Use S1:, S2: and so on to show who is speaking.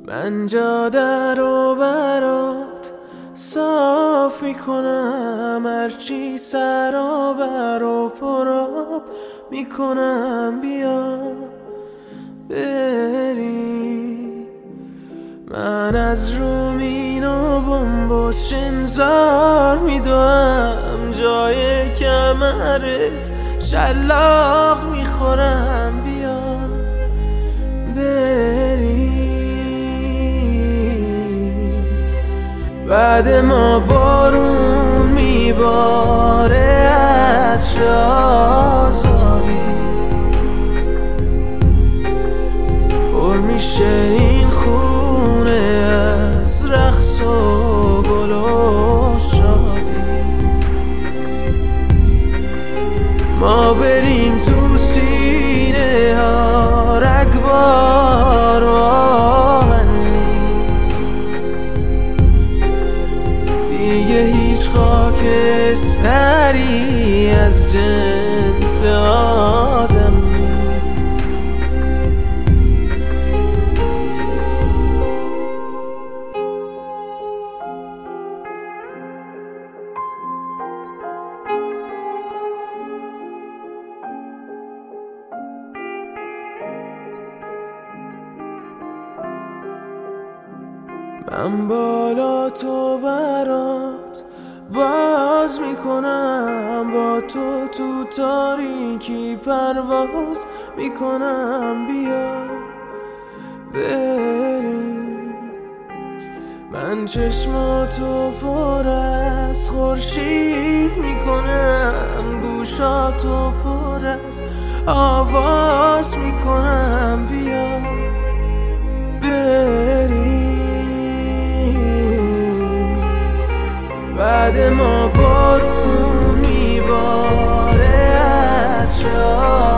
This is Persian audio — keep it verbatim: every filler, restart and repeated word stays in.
S1: من جاده رو برات صاف میکنم، هرچی سرابر و پراب میکنم، بیا بری. من از رومین و بمب شنزار میدوام، جای کمرت شلاق میخورم، بیا بری. بعد ما بارون میباره از آزادی، پر میشه این خونه از رقص و گل و شادی. ما بریم تو سینه ها رگبار و آهن نیست، دیگه هیچ خاکستری از جنس آدم نیست. من بالا تو برات باز میکنم، با تو تو تاریکی پرواز میکنم، بیا بری. من چشماتو پر از خورشید میکنم، گوشاتو پر از آواز میکنم، بیا بری. بعد ما بارون میباره از شاد